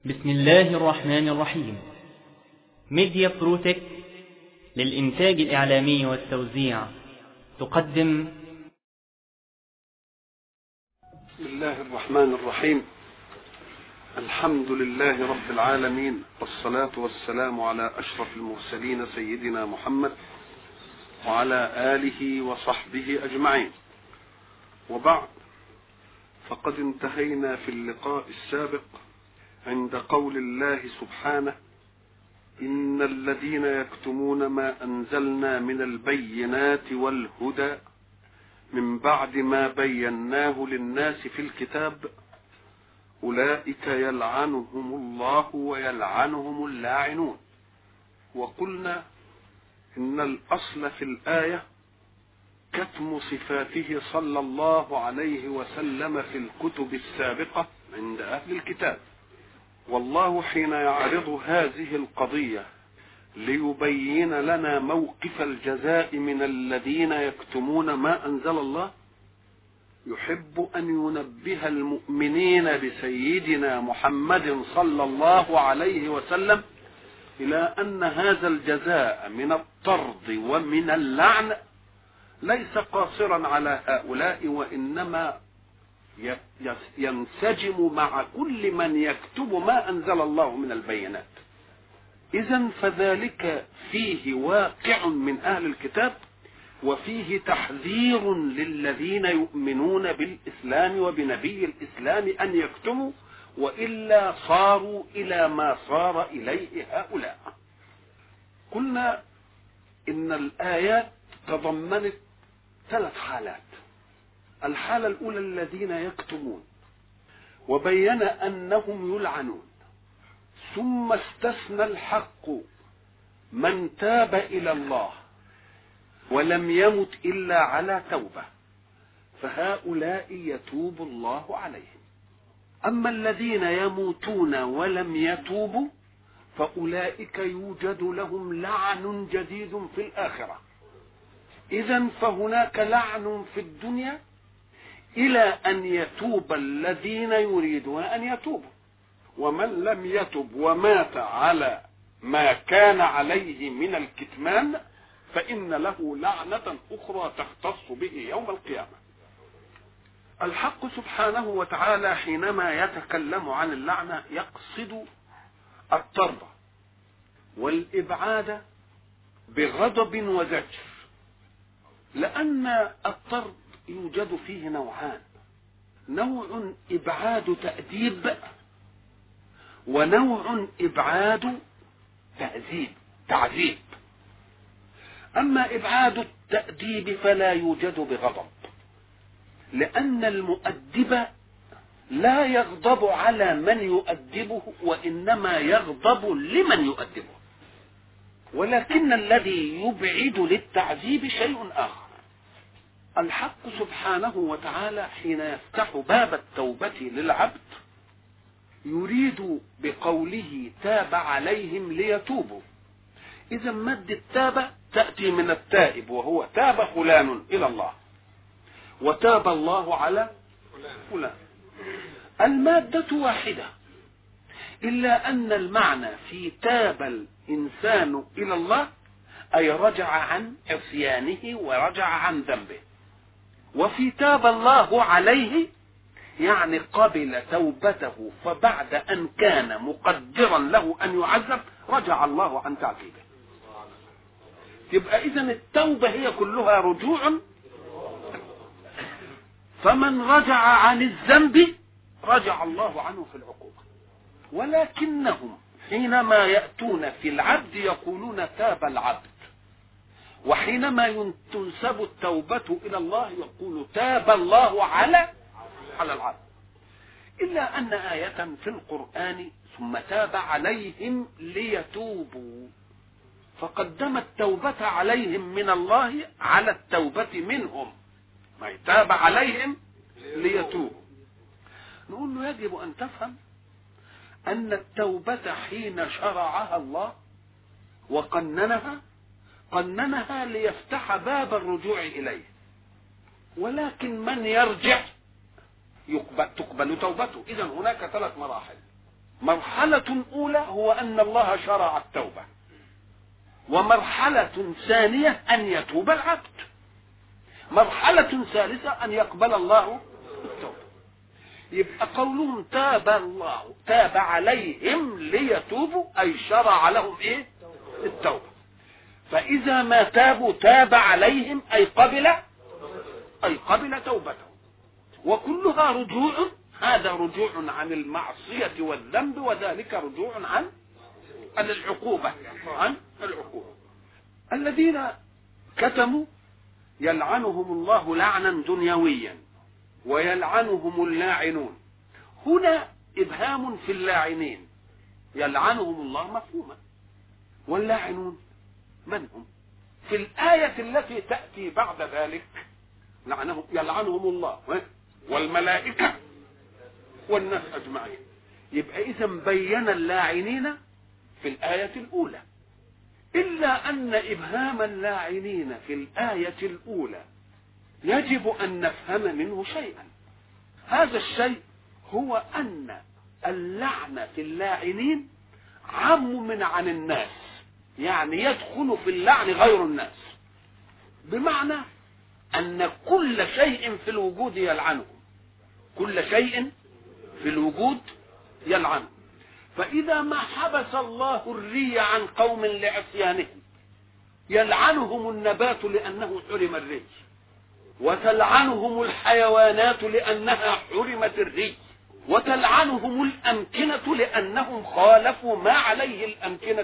بسم الله الرحمن الرحيم. ميديا بروتك للإنتاج الإعلامي والتوزيع تقدم. بسم الله الرحمن الرحيم. الحمد لله رب العالمين، والصلاة والسلام على أشرف المرسلين سيدنا محمد وعلى آله وصحبه أجمعين، وبعد، فقد انتهينا في اللقاء السابق عند قول الله سبحانه: إن الذين يكتمون ما أنزلنا من البينات والهدى من بعد ما بيناه للناس في الكتاب أولئك يلعنهم الله ويلعنهم اللاعنون. وقلنا إن الأصل في الآية كتم صفاته صلى الله عليه وسلم في الكتب السابقة عند أهل الكتاب، والله حين يعرض هذه القضية ليبين لنا موقف الجزاء من الذين يكتمون ما أنزل الله يحب أن ينبه المؤمنين بسيدنا محمد صلى الله عليه وسلم إلى أن هذا الجزاء من الطرد ومن اللعن ليس قاصرا على هؤلاء، وإنما ينسجم مع كل من يكتب ما أنزل الله من البينات. إذن فذلك فيه واقع من أهل الكتاب، وفيه تحذير للذين يؤمنون بالإسلام وبنبي الإسلام أن يكتموا، وإلا صاروا إلى ما صار إليه هؤلاء. قلنا إن الآيات تضمنت 3 حالات. الحالة الأولى الذين يكتمون، وبين أنهم يلعنون، ثم استثنى الحق من تاب إلى الله ولم يمت إلا على توبة، فهؤلاء يتوب الله عليهم. أما الذين يموتون ولم يتوبوا فأولئك يوجد لهم لعن جديد في الآخرة. إذن فهناك لعن في الدنيا إلى أن يتوب الذين يريدون أن يتوبوا، ومن لم يتب ومات على ما كان عليه من الكتمان فإن له لعنة أخرى تختص به يوم القيامة. الحق سبحانه وتعالى حينما يتكلم عن اللعنة يقصد الطرد والإبعاد بغضب وزجر، لأن الطرد يوجد فيه نوعان: نوع إبعاد تأديب، ونوع إبعاد تعذيب. أما إبعاد التأديب فلا يوجد بغضب، لأن المؤدب لا يغضب على من يؤدبه، وإنما يغضب لمن يؤدبه. ولكن الذي يبعد للتعذيب شيء آخر. الحق سبحانه وتعالى حين يفتح باب التوبة للعبد يريد بقوله تاب عليهم ليتوبوا. إذا مد التاب تأتي من التائب، وهو تاب فلان إلى الله، وتاب الله على فلان. المادة واحدة، إلا أن المعنى في تاب الإنسان إلى الله أي رجع عن عصيانه ورجع عن ذنبه، وفي تاب الله عليه يعني قبل توبته، فبعد أن كان مقدرا له أن يعذب رجع الله عن تعذيبه. يبقى إذن التوبة هي كلها رجوع، فمن رجع عن الذنب رجع الله عنه في العقوبة. ولكنهم حينما يأتون في العبد يقولون تاب العبد، وحينما تنسب التوبة إلى الله يقول تاب الله على العبد. إلا أن آية في القرآن ثم تاب عليهم ليتوبوا، فقدم التوبة عليهم من الله على التوبة منهم، ما تاب عليهم ليتوبوا. نقول له يجب أن تفهم أن التوبة حين شرعها الله قننها ليفتح باب الرجوع إليه، ولكن من يرجع تقبل توبته. إذن هناك 3 مراحل: مرحلة أولى هو أن الله شرع التوبة، ومرحلة ثانية أن يتوب العبد، مرحلة ثالثة أن يقبل الله التوبة. يبقى قولهم تاب عليهم ليتوبوا أي شرع لهم إيه؟ التوبة. فإذا ما تابوا تاب عليهم أي قبل توبتهم. وكلها رجوع، هذا رجوع عن المعصية والذنب، وذلك رجوع عن العقوبة. الذين كتموا يلعنهم الله لعنا دنيويا ويلعنهم اللاعنون. هنا إبهام في اللاعنين، يلعنهم الله مفهوما، واللاعنون من هم؟ في الآية التي تأتي بعد ذلك يلعنهم الله والملائكة والناس أجمعين. يبقى إذا بين اللاعنين في الآية الأولى، إلا أن إبهام اللاعنين في الآية الأولى يجب أن نفهم منه شيئا. هذا الشيء هو أن اللعنة في اللاعنين عام من عن الناس، يعني يدخل في اللعن غير الناس، بمعنى أن كل شيء في الوجود يلعنه، كل شيء في الوجود يلعنه. فإذا ما حبس الله الري عن قوم لعصيانهم يلعنهم النبات لأنه حرم الري، وتلعنهم الحيوانات لأنها حرمت الري، وتلعنهم الأمكنة لأنهم خالفوا ما عليه الأمكنة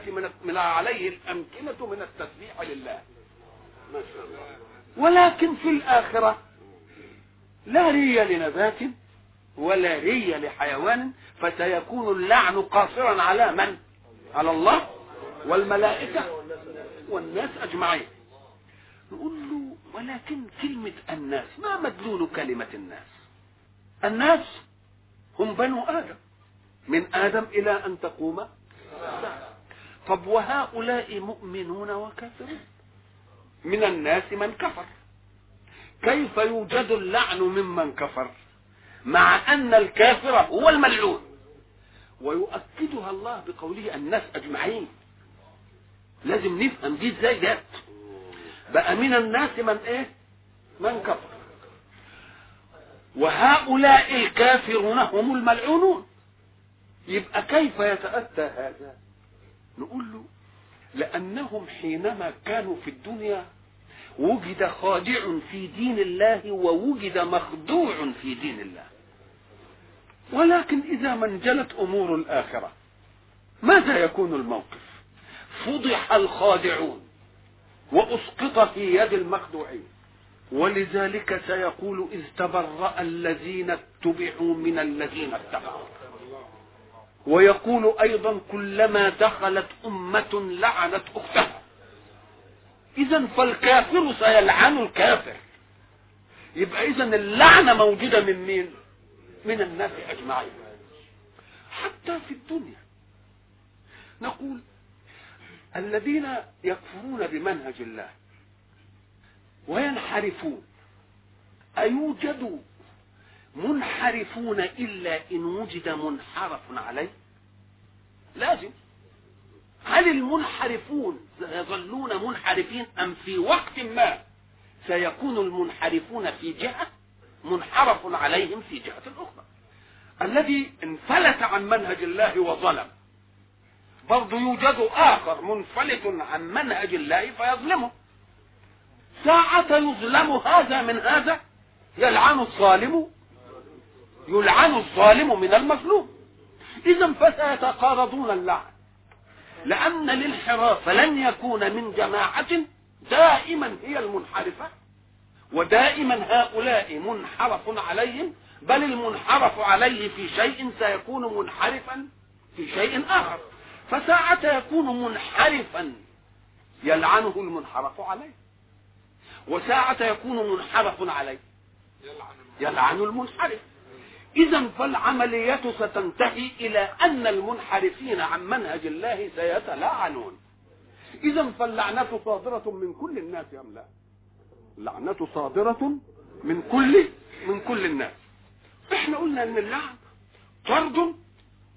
من التسبيح لله. ما شاء الله. ولكن في الآخرة لا ري لنبات ولا ري لحيوان، فسيكون اللعن قاصرا على من؟ على الله والملائكة والناس أجمعين. نقول له ولكن كلمة الناس ما مدلول كلمة الناس؟ الناس هم بنو آدم، من آدم إلى أن تقوم الساعة. طب وهؤلاء مؤمنون وكافرون، من الناس من كفر، كيف يوجد اللعن ممن كفر مع أن الكافر هو الملعون؟ ويؤكدها الله بقوله الناس أجمعين. لازم نفهم دي ازاي جت بقى من الناس من ايه؟ من كفر، وهؤلاء الكافرون هم الملعونون. يبقى كيف يتأتى هذا؟ نقول له لأنهم حينما كانوا في الدنيا وجد خادع في دين الله ووجد مخدوع في دين الله، ولكن إذا ما انجلت أمور الآخرة ماذا يكون الموقف؟ فضح الخادعون وأسقط في يد المخدوعين. ولذلك سيقول إذ تبرأ الذين اتبعوا من الذين اتبعوا، ويقول أيضا كلما دخلت أمة لعنت أختها. إذن فالكافر سيلعن الكافر. يبقى إذن اللعنة موجودة من مين؟ من الناس أجمعين. حتى في الدنيا نقول الذين يكفرون بمنهج الله وينحرفون، أيوجد منحرفون إلا إن وجد منحرف عليه؟ لازم. هل المنحرفون سيظلون منحرفين أم في وقت ما سيكون المنحرفون في جهة منحرف عليهم في جهة أخرى؟ الذي انفلت عن منهج الله وظلم برضو يوجد آخر منفلت عن منهج الله فيظلمه. ساعة يظلم هذا من هذا يلعن الظالم من المظلوم. إذن فسيتقارضون اللعن، لأن الانحراف لن يكون من جماعة دائما هي المنحرفة ودائما هؤلاء منحرف عليهم، بل المنحرف عليه في شيء سيكون منحرفا في شيء آخر. فساعة يكون منحرفا يلعنه المنحرف عليه، وساعة يكون منحرف عليه يلعن المنحرف. إذن فالعملية ستنتهي إلى أن المنحرفين عن منهج الله سيتلاعنون. إذن فاللعنة صادرة من كل الناس أم لا؟ اللعنة صادرة من كل الناس. احنا قلنا ان اللعن طرد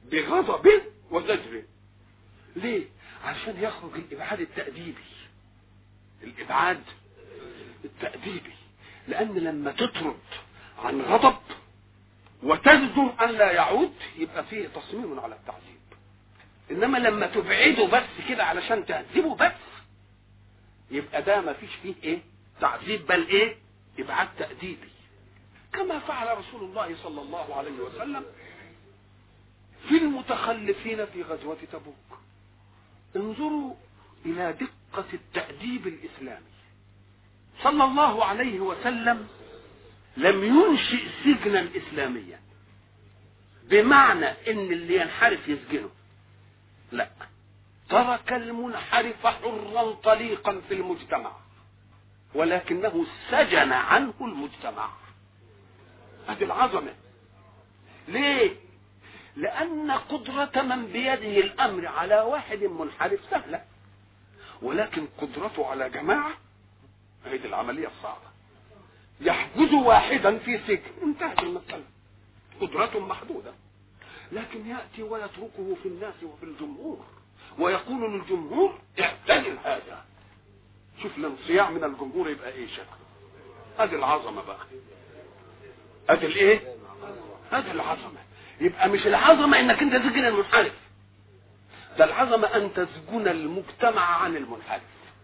بغضب وزجر. ليه؟ عشان يخرج الابعاد التأديبي، الابعاد التأديبي. لان لما تطرد عن غضب وتزجر ان لا يعود يبقى فيه تصميم على التعذيب. انما لما تبعده بس كده علشان تهذبه بس يبقى ده ما فيش فيه ايه؟ تعذيب، بل ايه؟ ابعاد تأديبي. كما فعل رسول الله صلى الله عليه وسلم في المتخلفين في غزوة تبوك. انظروا الى دقة التأديب الاسلامي. صلى الله عليه وسلم لم ينشئ سجنا اسلاميا بمعنى ان اللي ينحرف يسجنه، لا، ترك المنحرف حرا طليقا في المجتمع ولكنه سجن عنه المجتمع. هذه العظمة. ليه؟ لأن قدرة من بيده الأمر على واحد منحرف سهلة، ولكن قدرته على جماعة هذه العملية الصعبة. يحجز واحدا في سجن، انتهت المسألة، قدرة محدودة. لكن يأتي ويتركه في الناس وفي الجمهور ويقول للجمهور اعتزل هذا. شوف الانصياع من الجمهور يبقى ايه شكله. هذه العظمة بقى، هذه الايه؟ هذه العظمة. يبقى مش العظمة انك انت تسجن المنحرف، ده العظمة ان تسجن المجتمع عن المنحرف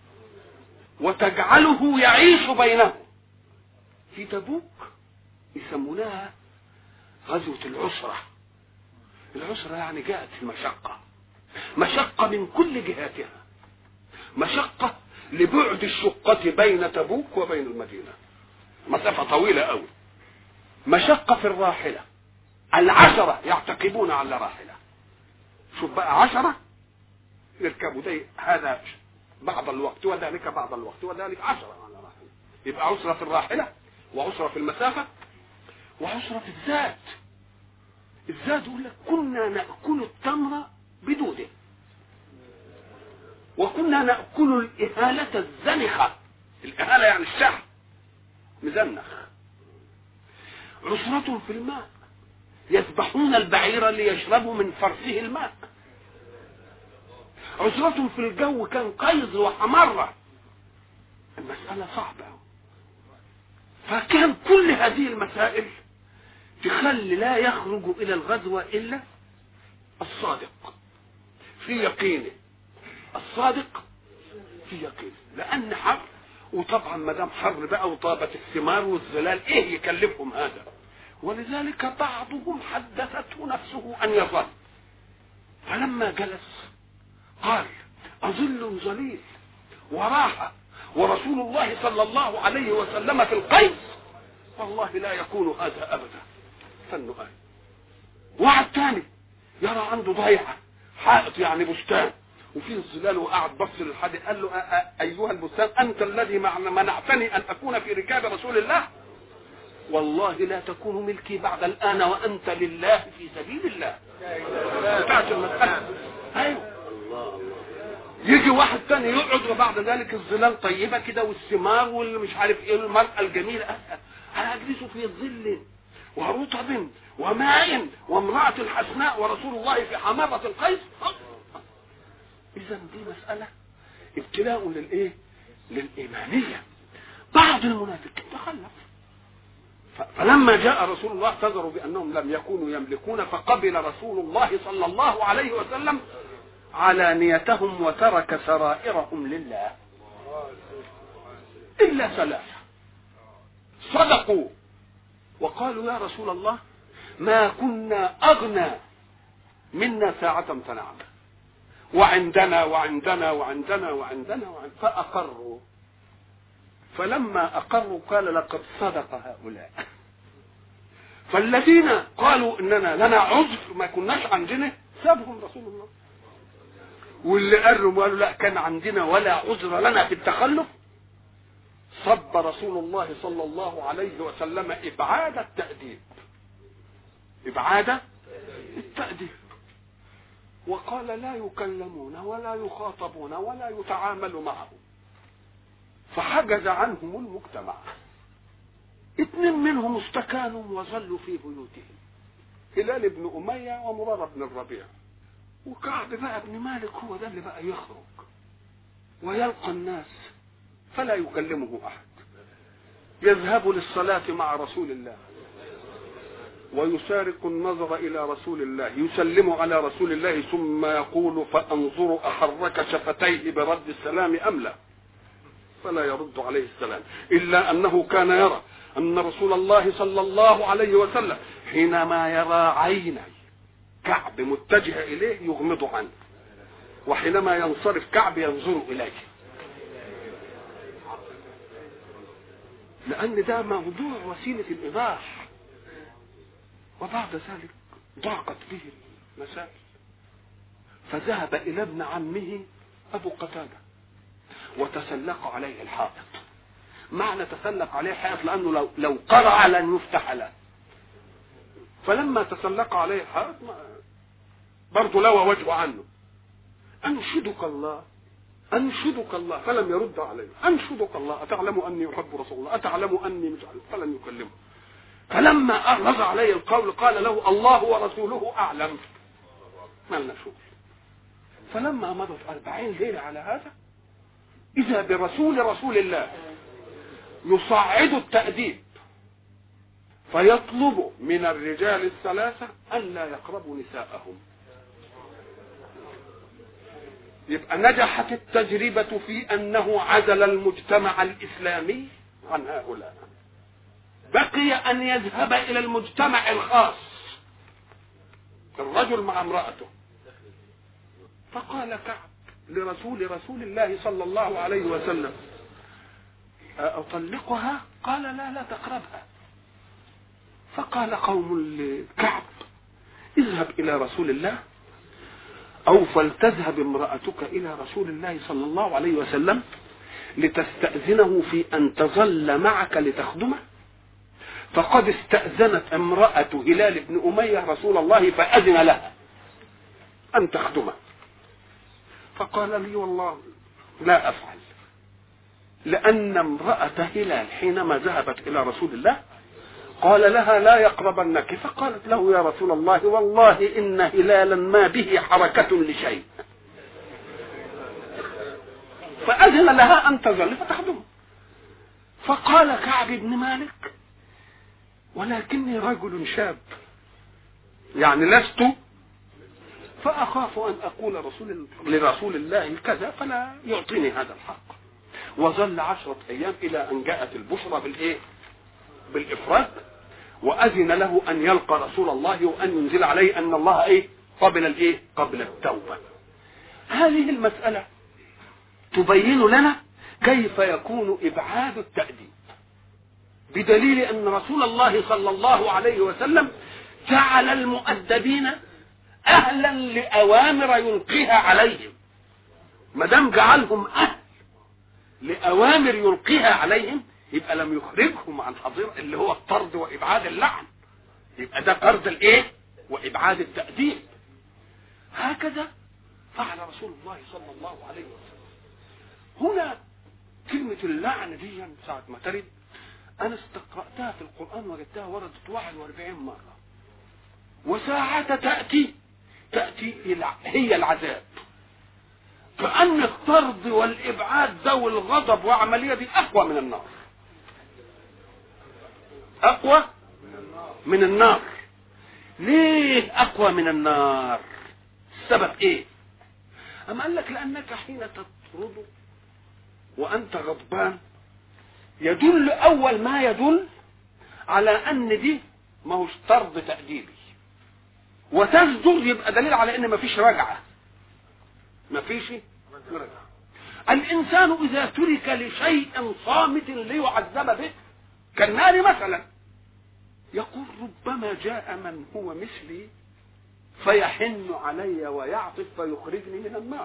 وتجعله يعيش بينه. في تبوك يسمونها غزوة العسرة. العسرة يعني جاءت في مشقة، مشقة من كل جهاتها، مشقة لبعد الشقة بين تبوك وبين المدينة، مسافة طويلة قوي. مشقة في الراحلة، 10 يعتقبون على راحلة. شوف بقى 10 يركبوا، ده هذا بعض الوقت وذلك بعض الوقت وذلك 10 على راحلة. يبقى عسرة في الراحلة وعسرة في المسافة وعسرة في الذات. الذات يقول لك كنا نأكل التمر بدوده وكنا نأكل الإهالة الزنخة. الإهالة يعني الشحم مزنخ. عسرة في الماء، يذبحون البعير ليشربوا من فرثه الماء. عسرة في الجو، كان قيظ وحمرة، المسألة صعبة. فكان كل هذه المسائل تخلي لا يخرج إلى الغزوة إلا الصادق في يقينه، الصادق في يقينه. لأن حر، وطبعا ما دام حر بقى وطابت الثمار والظلال ايه يكلفهم هذا. ولذلك بعضهم حدثته نفسه ان يظل، فلما جلس قال اظل ظليل وراحة ورسول الله صلى الله عليه وسلم في القيس، والله لا يكون هذا ابدا. فانه قال واحد ثاني يرى عنده ضيعة، حائط يعني بستان وفيه الظلال، وقعد بص للحد قال له ايها البستان انت الذي منعتني ان اكون في ركاب رسول الله، والله لا تكون ملكي بعد الان وانت لله في سبيل الله. انتهت المسألة. ايوه. يجي واحد ثاني يقعد وبعد ذلك الظلال طيبة كده والثمار واللي مش عارف ايه المرأة الجميلة، انا اجلس في ظل ورطب وماء وامرأة حسناء ورسول الله في حمامة القيس. اذا دي مسألة ابتلاء للايه؟ للإيمانية. بعض المنافقين تخلف، فلما جاء رسول الله اعتذروا بأنهم لم يكونوا يملكون، فقبل رسول الله صلى الله عليه وسلم علانيتهم وترك سرائرهم لله إلا 3 صدقوا وقالوا يا رسول الله ما كنا أغنى منا ساعة فنعم، وعندنا وعندنا وعندنا وعندنا فأقروا. فلما أقروا قال لقد صدق هؤلاء. فالذين قالوا إننا لنا عذر ما كناش عندنا سابهم رسول الله، واللي قالوا لا كان عندنا ولا عذر لنا في التخلف صب رسول الله صلى الله عليه وسلم إبعاد التأديب، إبعاد التأديب، وقال لا يكلمون ولا يخاطبون ولا يتعامل معهم، فحجز عنهم المجتمع. 2 منهم استكانوا وظلوا في بيوتهم هلال بن أمية ومرارة بن الربيع. وكعب بقى بن مالك هو ده اللي بقى يخرج ويلقى الناس فلا يكلمه أحد، يذهب للصلاة مع رسول الله ويسارق النظر إلى رسول الله، يسلم على رسول الله ثم يقول فأنظر أحرك شفتيه برد السلام أم لا، فلا يرد عليه السلام، إلا أنه كان يرى أن رسول الله صلى الله عليه وسلم حينما يرى عيني كعب متجه إليه يغمض عنه، وحينما ينصرف كعب ينظر إليه، لأن ده موضوع وسيلة الإيضاح. وبعد ذلك ضاقت به المسائل فذهب إلى ابن عمه أبو قتادة وتسلق عليه الحائط. معنى تسلق عليه الحائط لأنه لو قرع لن يفتح له، فلما تسلق عليه الحائط برضه لوى وجهه عنه، أنشدك الله أنشدك الله، فلم يرد عليه، أنشدك الله أتعلم أني أحب رسول الله، أتعلم أني مش عارف، فلم يكلمه. فلما أغلظ عليه القول قال له الله ورسوله أعلم، ما لنا شغل. فلما مضت 40 ليلة على هذا إذا برسول الله يصعد التأديب فيطلب من الرجال الثلاثة أن لا يقربوا نساءهم. يبقى نجحت التجربة في أنه عزل المجتمع الإسلامي عن هؤلاء، بقي أن يذهب إلى المجتمع الخاص، الرجل مع امرأته. فقال كعب لرسول الله صلى الله عليه وسلم أطلقها؟ قال لا تقربها. فقال قوم لكعب اذهب إلى رسول الله أو فلتذهب امرأتك إلى رسول الله صلى الله عليه وسلم لتستأذنه في أن تظل معك لتخدمه، فقد استأذنت امرأة هلال بن أمية رسول الله فأذن لها أن تخدمه. فقال لي والله لا أفعل، لأن امرأة هلال حينما ذهبت إلى رسول الله قال لها لا يقربنك، فقالت له يا رسول الله والله إن هلالا ما به حركة لشيء، فأذن لها أن تظل فتخدمه. فقال كعب بن مالك ولكني رجل شاب يعني لست، فأخاف أن أقول لرسول الله كذا فلا يعطيني هذا الحق. وظل 10 أيام إلى أن جاءت البشرى بالإفراد، وأذن له أن يلقى رسول الله وأن ينزل عليه أن الله قبل التوبة. هذه المسألة تبين لنا كيف يكون إبعاد التأديب، بدليل أن رسول الله صلى الله عليه وسلم جعل المؤدبين أهلا لأوامر يلقيها عليهم. ما دام جعلهم أهل لأوامر يلقيها عليهم يبقى لم يخرجهم عن حظيرة اللي هو الطرد وإبعاد اللعن، يبقى ده طرد وإبعاد التأديب. هكذا فعل رسول الله صلى الله عليه وسلم. هنا كلمة اللعن دي ساعة ما ترد أنا استقرأتها في القرآن وجدتها وردت 41 مرة، وساعة تأتي هي العذاب، كأن الطرد والإبعاد ده والغضب وعملية دي أقوى من النار، أقوى من النار. ليه أقوى من النار؟ السبب إيه؟ أما قال لك لأنك حين تطرد وأنت غضبان يدل أول ما يدل على أن دي ما هوش طرد تأديبي، وتزدر يبقى دليل على أن ما فيش رجعة، ما فيش رجعة. الإنسان إذا ترك لشيء صامت ليعذب به كالنار مثلا يقول ربما جاء من هو مثلي فيحن علي ويعطف فيخرجني من النار.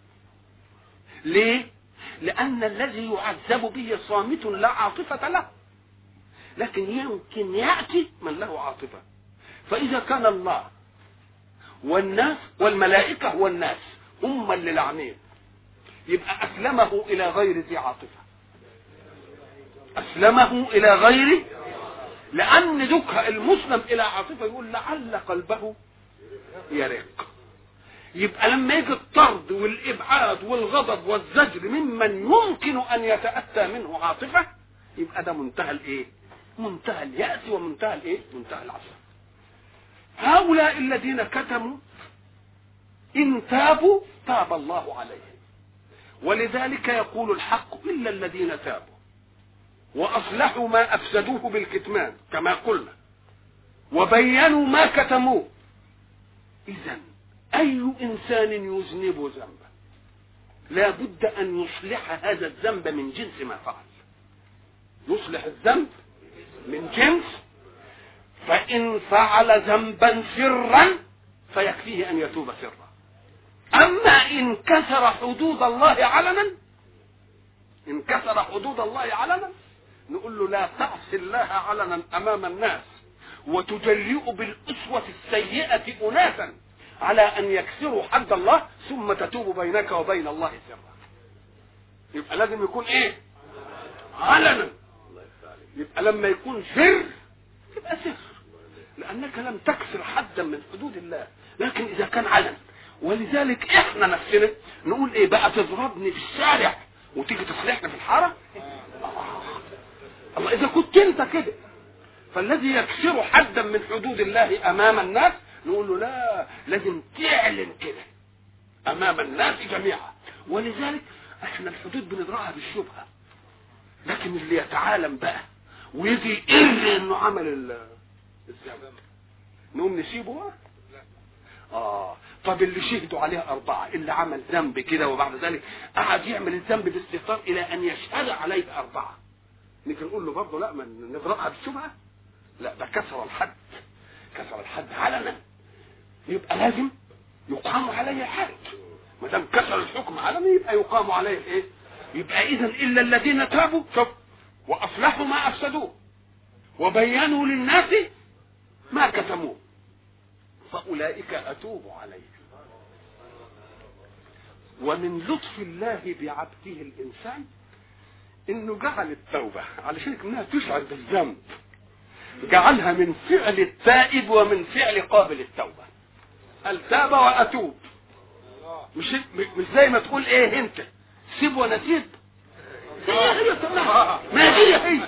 ليه؟ لأن الذي يعذب به صامت لا عاطفة له، لكن يمكن يأتي من له عاطفة. فإذا كان الله والناس والملائكة والناس هم اللي لعنين يبقى أسلمه إلى غير ذي عاطفة، أسلمه إلى غير لان دكها المسلم الى عاطفه يقول لعل قلبه يرق. يبقى لما يجي الطرد والابعاد والغضب والزجر ممن يمكن ان يتاتى منه عاطفه، يبقى ده منتهى الايه؟ منتهى اليأس ومنتهى الايه؟ منتهى العصر. هؤلاء الذين كتموا ان تابوا تاب الله عليهم، ولذلك يقول الحق الا الذين تابوا واصلحوا ما افسدوه بالكتمان كما قلنا وبينوا ما كتموه. اذن اي انسان يذنب ذنبا لا بد ان يصلح هذا الذنب من جنس ما فعل. يصلح الذنب من جنس، فان فعل ذنبا سرا فيكفيه ان يتوب سرا. اما ان كسر حدود الله علنا، ان كسر حدود الله علنا نقول له لا تعصي الله علنا امام الناس وتجرئ بالاسوة السيئة اناسا على ان يكسروا حد الله ثم تتوب بينك وبين الله سرا. يبقى لازم يكون ايه؟ علنا. يبقى لما يكون سر يبقى سر، لانك لم تكسر حدا من حدود الله. لكن اذا كان علن، ولذلك احنا نفسنا نقول ايه بقى؟ تضربني في الشارع وتيجي تصلحنا في الحاره؟ الله، اذا كنت انت كده. فالذي يكسر حدا من حدود الله امام الناس نقول له لا، لازم تعلن كده امام الناس جميعا. ولذلك احنا الحدود بنضربها بالشبهه، لكن اللي يتعالم بقى ويجي يقر انه عمل الذنب نقوم نسيبه. طب اللي شهدوا عليه 4، اللي عمل ذنب كده وبعد ذلك قعد يعمل الذنب باستهتار الى ان يشهد عليه 4، نيجي نقول له برضه لا، ما نضربها بالشبهه؟ لا، ده كسر الحد، كسر الحد علنا، يبقى لازم يقام عليه الحد. ما دام كسر الحكم علنا يبقى يقام عليه الايه؟ يبقى اذا الا الذين تابوا واصلحوا ما افسدوه وبينوا للناس ما كتموه فاولئك اتوب عليهم. ومن لطف الله بعبده الانسان انه جعل التوبه علشان انها تشعر بالذنب، جعلها من فعل التائب ومن فعل قابل التوبه. التاب واتوب، مش زي ما تقول ايه انت سيب ونسيب. هي ما هي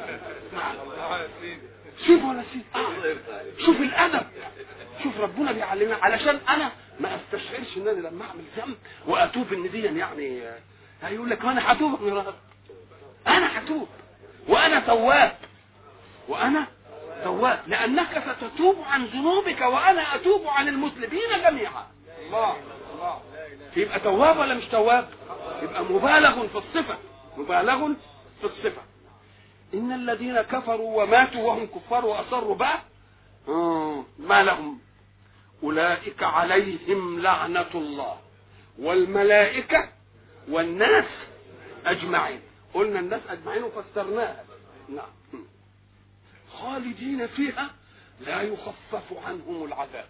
سيب ونسيب. شوف الادب، شوف ربنا بيعلمنا علشان انا ما استشعرش ان انا لما اعمل ذنب واتوب ان دي يعني هيقول لك ما انا هتوب من رب، انا هتوب وانا تواب، وانا تواب، لانك ستتوب عن ذنوبك وانا اتوب عن المذنبين جميعا. الله الله. يبقى تواب ولا مش تواب؟ يبقى مبالغ في الصفه، مبالغ في الصفه. ان الذين كفروا وماتوا وهم كفار واصروا بقى ما لهم اولئك عليهم لعنه الله والملائكه والناس اجمعين. قلنا الناس اجمعين وفسرناها. نعم. خالدين فيها لا يخفف عنهم العذاب.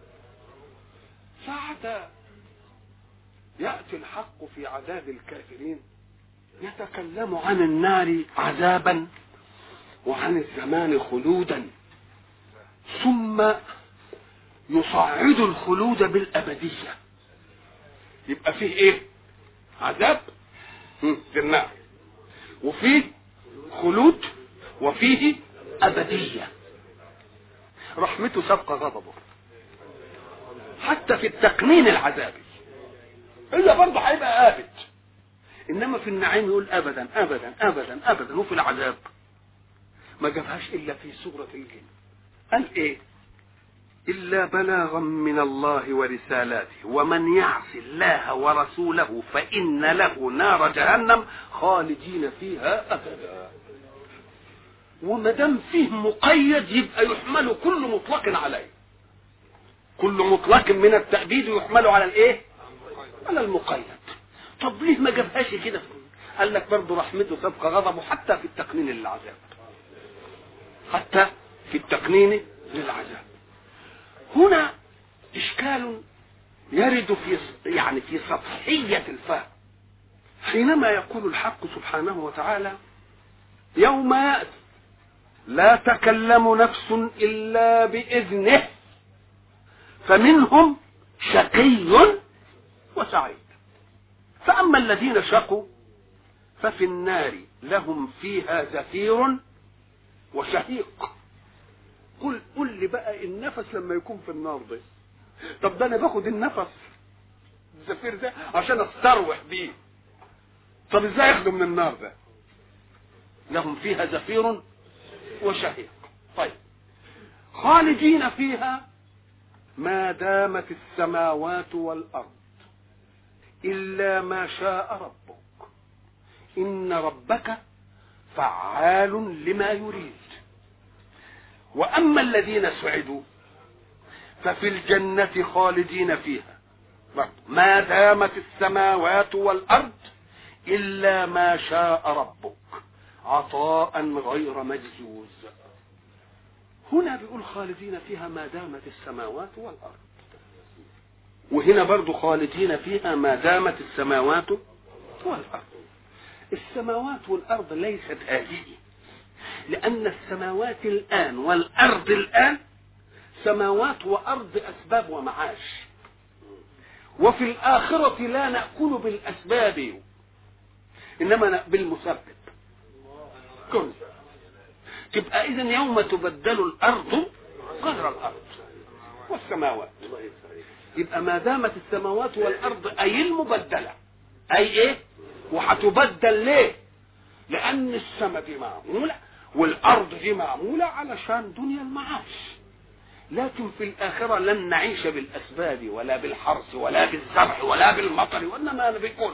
ساعة يأتي الحق في عذاب الكافرين يتكلم عن النار عذابا وعن الزمان خلودا، ثم يصعد الخلود بالأبدية. يبقى فيه ايه؟ عذاب في النار، وفيه خلود، وفيه أبدية. رحمته سبق غضبه حتى في التقنين العذابي، إلا برضه هيبقى آبد. إنما في النعيم يقول أبدا أبدا أبدا أبدا. وفي العذاب ما جابهاش إلا في سورة الجن. قال إيه؟ إلا بلاغا من الله ورسالاته ومن يعص الله ورسوله فإن له نار جهنم خالدين فيها أبدا. وما دام فيه مقيد يبقى يحمل كل مطلق عليه، كل مطلق من التأبيد يحمل على الايه؟ على المقيد. طب ليه ما جابهاش كده؟ قال لك برضه رحمته سبق غضبه حتى في التقنين للعذاب، حتى في التقنين للعذاب. هنا اشكال يرد في سطحية الفهم حينما يقول الحق سبحانه وتعالى يوم يأتي لا تكلم نفس إلا بإذنه فمنهم شقي وسعيد. فأما الذين شقوا ففي النار لهم فيها زفير وشهيق. قل لي بقى النفس لما يكون في النار ده، طب ده انا باخد النفس الزفير ده عشان استروح بيه، طب ازاي اخده من النار ده؟ لهم فيها زفير وشهيق. طيب خالدين فيها ما دامت السماوات والأرض إلا ما شاء ربك إن ربك فعال لما يريد. وأما الذين سعدوا ففي الجنة خالدين فيها ما دامت السماوات والأرض إلا ما شاء ربك عطاء غير مجزوز. هنا بيقول خالدين فيها ما دامت السماوات والأرض، وهنا برضو خالدين فيها ما دامت السماوات والأرض. السماوات والأرض ليست هذه، لأن السماوات الآن والأرض الآن سماوات وأرض أسباب ومعاش، وفي الآخرة لا نأكل بالأسباب إنما بالمسبب. كن تبقى إذن يوم تبدل الأرض غير الأرض والسماوات، يبقى ما دامت السماوات والأرض أي المبدلة، أي إيه؟ وهتبدل ليه؟ لأن السماء دي معمولة والأرض دي معمولة علشان دنيا المعاش، لكن في الآخرة لن نعيش بالأسباب ولا بالحرث ولا بالزرع ولا بالمطر، وإنما بكل.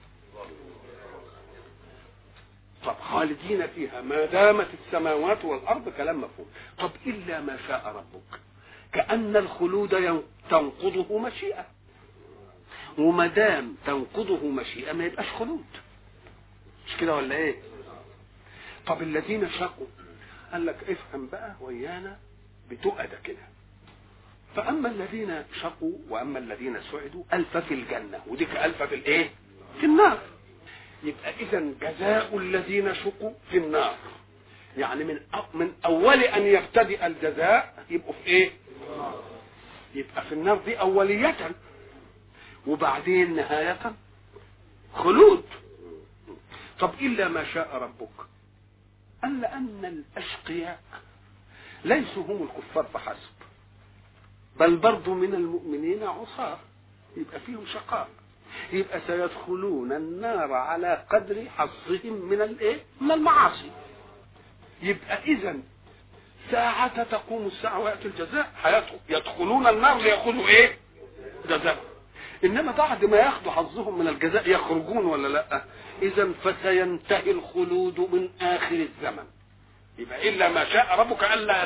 طب خالدين فيها ما دامت السماوات والأرض كلام مفهوم. طب إلا ما شاء ربك، كأن الخلود تنقضه مشيئة، وما دام تنقضه مشيئة ما يبقاش خلود، مش كده ولا ايه؟ طب الذين شقوا قال لك افهم بقى ويانا بتؤدى كده. فأما الذين شقوا وأما الذين سعدوا ألف في الجنة، وديك ألف في الايه؟ في النار. يبقى إذن جزاء الذين شقوا في النار، يعني من أول أن يبتدئ الجزاء يبقوا في ايه؟ يبقى في النار دي أولية، وبعدين نهاية خلود. طب إلا ما شاء ربك، قال لأن الأشقياء ليسوا هم الكفار فحسب، بل برضو من المؤمنين عصاة، يبقى فيهم شقاء، يبقى سيدخلون النار على قدر حظهم من الايه؟ من المعاصي. يبقى إذن ساعة تقوم الساعة ويأتي الجزاء يدخلون النار ليأخذوا ايه؟ جزاء. انما بعد ما ياخذوا حظهم من الجزاء يخرجون ولا لا؟ اذا فسينتهي الخلود من اخر الزمن. يبقى الا ما شاء ربك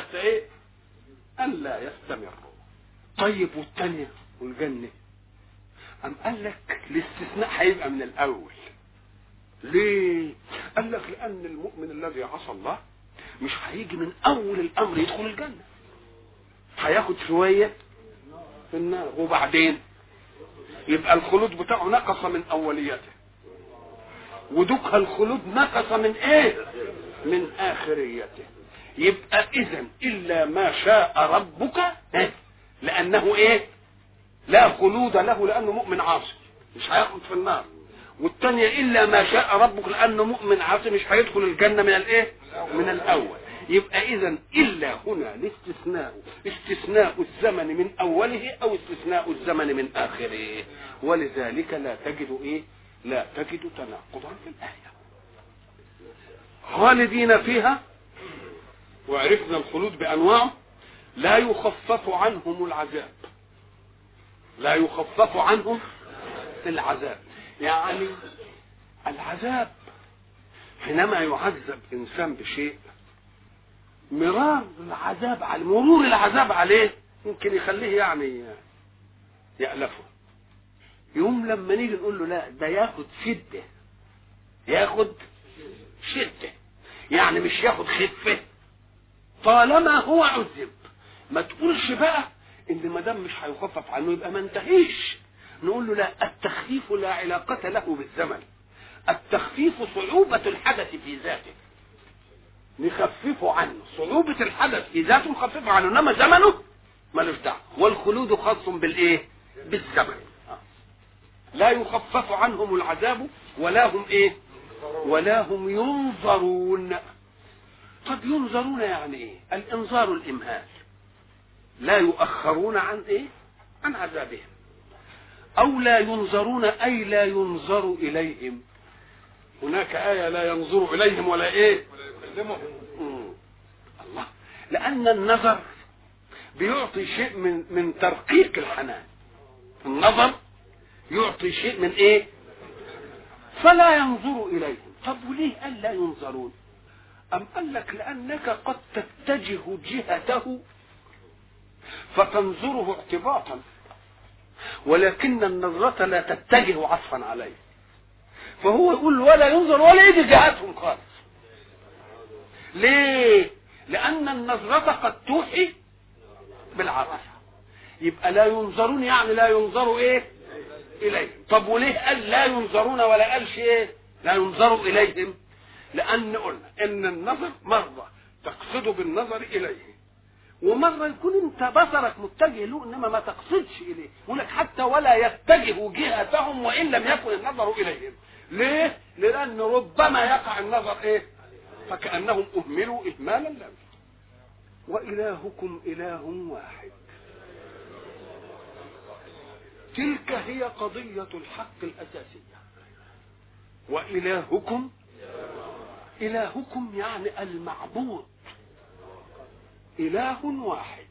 الا يستمروا. طيب والثانيه والجنه ام قال لك الاستثناء هيبقى من الاول. ليه؟ قال لك لان المؤمن الذي عصى الله مش هيجي من اول الامر يدخل الجنه، هياخد شويه في النار وبعدين يبقى الخلود بتاعه نقص من اوليته، ودك الخلود نقص من ايه؟ من اخريته. يبقى اذن الا ما شاء ربك لانه ايه؟ لا خلود له لانه مؤمن عاصي مش هياخد في النار، والثانيه الا ما شاء ربك لانه مؤمن عاصي مش هيدخل الجنه من الايه؟ من الاول. يبقى اذن الا هنا الاستثناء استثناء الزمن من اوله او استثناء الزمن من اخره، ولذلك لا تجد ايه؟ لا تجد تناقضا في الايه. خالدين فيها، وعرفنا الخلود بانواعه. لا يخفف عنهم العذاب، لا يخفف عنهم العذاب، يعني العذاب حينما يعذب انسان بشيء مرور العذاب عليه يمكن يخليه يعني يألفه. يوم لما نيجي نقول له لا ده ياخد شدة يعني مش ياخد خفة، طالما هو عذب ما تقولش بقى ان ما دام مش هيخفف عنه يبقى ما انتهيش. نقول له لا، التخفيف لا علاقة له بالزمن، التخفيف صعوبة الحدث في ذاته. نخففه عنه، صعوبة الحدث في ذاته نخففه عنه، انما زمنه ملوش دعوه. والخلود خاص بالايه؟ بالزمن. لا يخفف عنهم العذاب ولا هم ايه؟ ولا هم ينظرون. طب ينظرون يعني ايه؟ الانظار الامهال، لا يؤخرون عن ايه؟ عن عذابهم. او لا ينظرون اي لا ينظر اليهم. هناك آية لا ينظر اليهم ولا ايه؟ الله، لان النظر بيعطي شيء من ترقيق الحنان. النظر يعطي شيء من ايه؟ فلا ينظر اليهم. طب وليه قال لا ينظرون؟ ام قال لك لانك قد تتجه جهته فتنظره اعتباطا، ولكن النظرة لا تتجه عطفا عليه، فهو يقول ولا ينظر ولا يجي جهتهم خالص. ليه؟ لان النظرة قد توحي بالعطف. يبقى لا ينظرون يعني لا ينظروا ايه؟ اليه. طب وليه قال لا ينظرون ولا قالش ايه؟ لا ينظروا اليهم؟ لان قلنا ان النظر مرة تقصد بالنظر اليه، ومرة يكون انت بصرك متجه له انما ما تقصدش اليه. يقول لك حتى ولا يتجه جهتهم وان لم يكن النظر اليهم. ليه؟ لان ربما يقع النظر ايه؟ فكأنهم اهملوا اهمالا لم. والهكم اله واحد. تلك هي قضية الحق الأساسية. وإلهكم، إلهكم يعني المعبود إله واحد.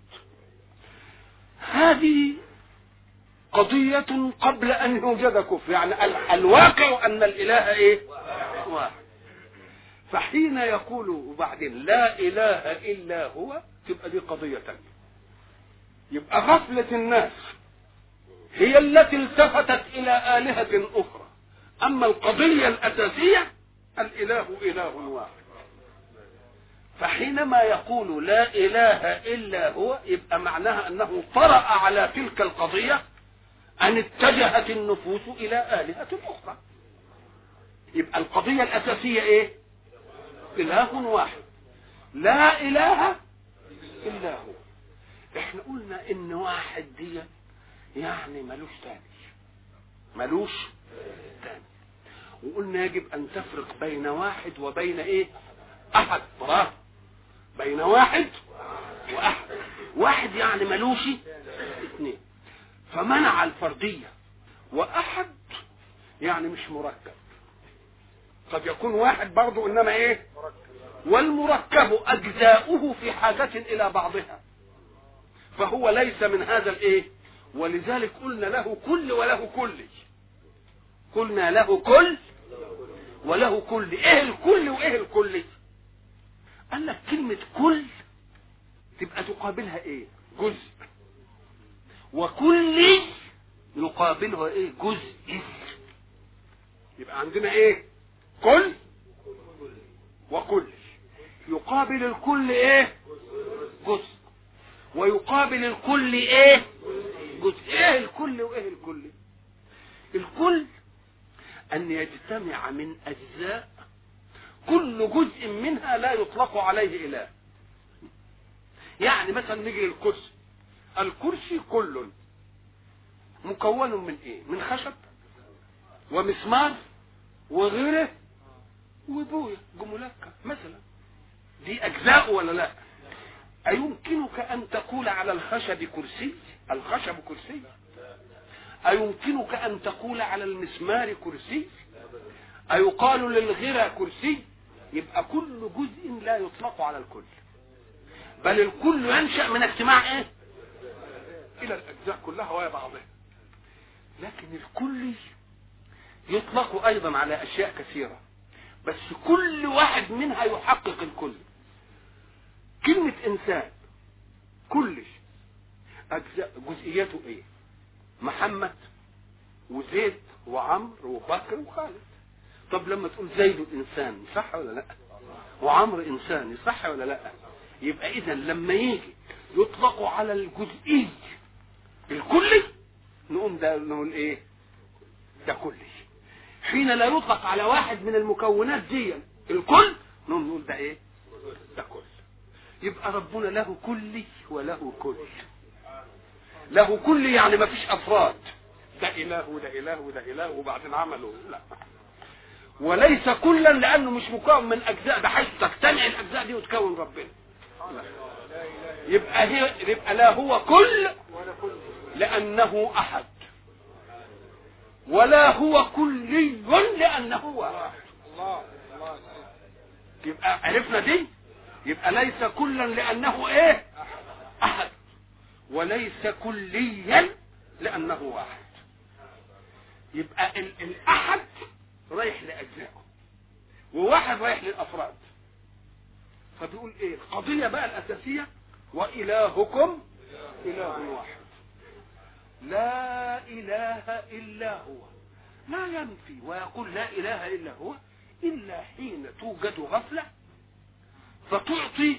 هذه قضية قبل أن يوجد كفر، يعني الواقع أن الإله إيه؟ واحد. فحين يقول بعدين لا إله إلا هو تبقى دي قضية تانية. يبقى غفلة الناس هي التي التفتت إلى آلهة أخرى، أما القضية الأساسية الإله إله واحد. فحينما يقول لا إله إلا هو يبقى معناها أنه طرأ على تلك القضية أن اتجهت النفوس إلى آلهة أخرى. يبقى القضية الأساسية إيه؟ إله واحد، لا إله إلا هو. إحنا قلنا إن واحد دي يعني ملوش تاني، ملوش تاني. وقلنا يجب أن تفرق بين واحد وبين إيه؟ أحد. برافو، بين واحد وأحد. واحد يعني ملوش اثنين، فمنع الفردية. وأحد يعني مش مركب، قد يكون واحد برضو إنما إيه؟ والمركب أجزاؤه في حاجة إلى بعضها، فهو ليس من هذا الإيه؟ ولذلك قلنا له كل وله كل. قلنا له كل وله كل. إيه الكل وإيه الكل؟ قال لك كلمة كل تبقى تقابلها إيه؟ جزء. وكل يقابلها إيه؟ جزء. يبقى عندنا إيه؟ كل وكل. يقابل الكل إيه؟ جزء. ويقابل الكل إيه؟ جزء. إيه الكل وإيه الكل؟ الكل أن يجتمع من أجزاء كل جزء منها لا يطلق عليه إله. يعني مثلا نيجي للكرسي، الكرسي كل مكون من إيه؟ من خشب ومسمار وغيره وبوية جملكة مثلا. دي أجزاء ولا لا؟ أيمكنك أن تقول على الخشب كرسي؟ الخشب كرسي. أيمكنك أن تقول على المسمار كرسي؟ أيقال للغرة كرسي؟ يبقى كل جزء لا يطلق على الكل، بل الكل ينشأ من اجتماع ايه؟ إلى الأجزاء كلها ويا بعضها. لكن الكل يطلق أيضا على أشياء كثيرة، بس كل واحد منها يحقق الكل. كلمة إنسان كل أجزاء جزئياته إيه؟ محمد وزيد وعمر وبكر وخالد. طب لما تقول زيد إنسان صح ولا لا؟ وعمر إنسان صح ولا لا؟ يبقى إذا لما يجي يطلق على الجزئي الكلي نقوم ده نقول إيه؟ ده كلي. حين لا يطلق على واحد من المكونات دي الكل نقوم نقول ده إيه؟ ده كل. يبقى ربنا له كل وله كل. له كل يعني ما فيش افراد، ده اله وده اله وده اله وبعدين عملوا، لا. وليس كلا لانه مش مكون من اجزاء بحيث تجتمع الاجزاء دي وتكون ربنا، لا. يبقى لا هو كل لانه احد، ولا هو كلي لانه واحد. يبقى عرفنا دي. يبقى ليس كلا لانه ايه؟ احد، وليس كليا لانه واحد. يبقى الاحد رايح لاجزائه وواحد رايح للافراد. فبيقول ايه القضيه بقى الاساسيه؟ والهكم اله واحد لا اله الا هو. لا ينفي ويقول لا اله الا هو الا حين توجد غفله فتعطي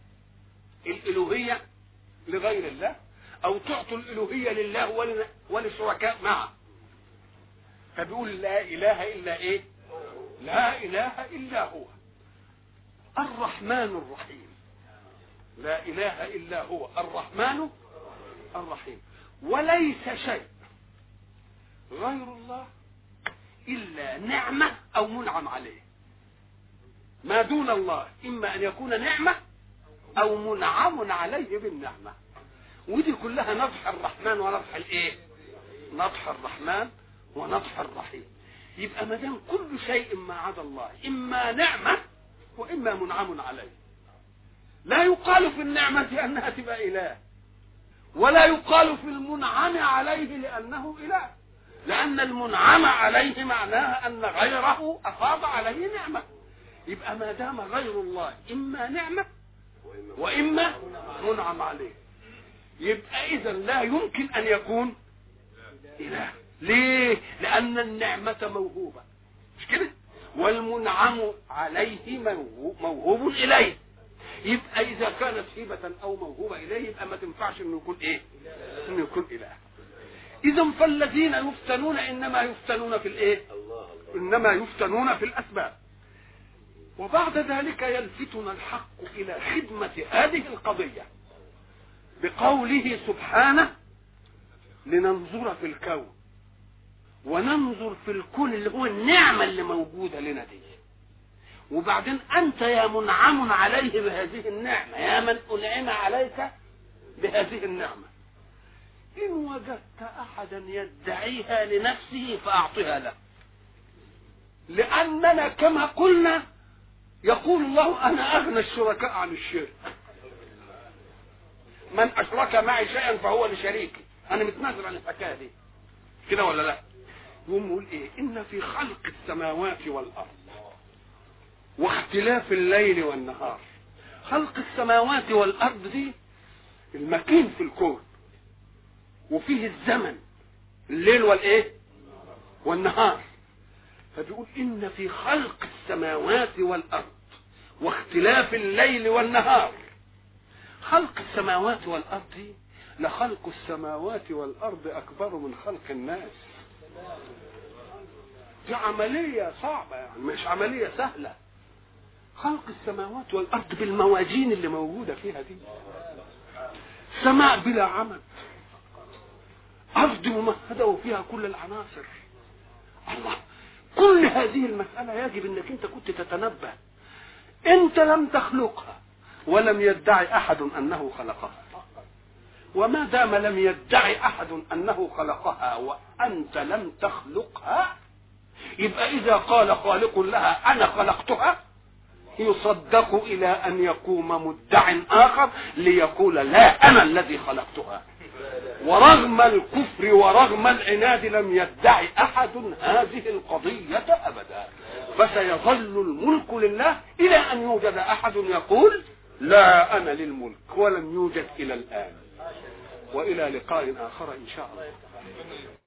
الالوهيه لغير الله، او تعطي الالوهيه لله ولشركاء معه. فبيقول لا اله الا ايه؟ لا اله الا هو الرحمن الرحيم. لا اله الا هو الرحمن الرحيم. وليس شيء غير الله الا نعمه او منعم عليه. ما دون الله اما ان يكون نعمه او منعم عليه بالنعمه. ودي كلها نضح الرحمن ونضح الايه؟ نضح الرحمن ونضح الرحيم. يبقى ما دام كل شيء ما عدا الله اما نعمه واما منعم عليه. لا يقال في النعمه انها تبقى اله، ولا يقال في المنعم عليه لانه اله، لان المنعم عليه معناها ان غيره افاض عليه نعمه. يبقى ما دام غير الله اما نعمه واما منعم عليه، يبقى اذا لا يمكن ان يكون اله. ليه؟ لان النعمه موهوبه، مش كده؟ والمنعم عليه موهوب اليه. يبقى اذا كانت هبه او موهوبه اليه يبقى ما تنفعش انه يكون ايه؟ انه يكون اله. اذا فالذين يفتنون انما يفتنون في الايه؟ انما يفتنون في الاسباب. وبعد ذلك يلفتنا الحق الى خدمه هذه القضيه بقوله سبحانه لننظر في الكون وننظر في الكون اللي هو النعمه اللي موجوده لنا دي. وبعدين انت يا منعم عليه بهذه النعمه، يا من انعم عليك بهذه النعمه، ان وجدت احدا يدعيها لنفسه فاعطها له. لاننا كما قلنا يقول الله انا اغنى الشركاء عن الشرك. من اشرك معي شيئا فهو لشريكي، انا متنازل عن الحكايه دي كده ولا لا؟ يقوم يقول ايه؟ ان في خلق السماوات والارض واختلاف الليل والنهار. خلق السماوات والارض دي المكين في الكون، وفيه الزمن الليل والايه والنهار. فبيقول ان في خلق السماوات والارض واختلاف الليل والنهار. خلق السماوات والارض دي لخلق السماوات والارض اكبر من خلق الناس. دي عمليه صعبه، يعني مش عمليه سهله. خلق السماوات والارض بالموازين اللي موجوده فيها دي، سماء بلا عمد، ارض ممهده وفيها كل العناصر. الله، كل هذه المساله يجب انك انت كنت تتنبه. انت لم تخلقها ولم يدعي احد انه خلقها، وما دام لم يدعي احد انه خلقها وانت لم تخلقها، يبقى اذا قال خالق لها انا خلقتها يصدق الى ان يقوم مدع اخر ليقول لا انا الذي خلقتها. ورغم الكفر ورغم العناد لم يدعي احد هذه القضيه ابدا. فسيظل الملك لله الى ان يوجد احد يقول لا انا للملك، ولم يوجد الى الان. والى لقاء اخر ان شاء الله.